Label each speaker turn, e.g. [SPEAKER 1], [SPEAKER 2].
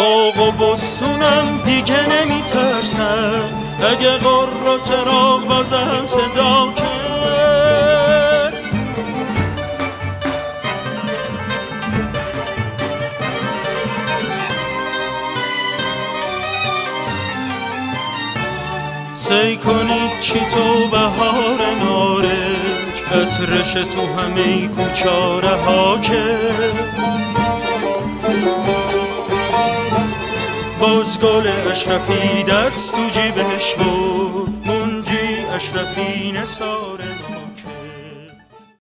[SPEAKER 1] باغ و بستونم دیگه نمی ترسن، اگه قر و چراغ بازم صدا کرد. سی کنید چی تو بهار نارنج، عطرش تو همه کوچاره ها کرد. باز گل اشرفی دست تو جیبش بود، منجی اشرفی نثار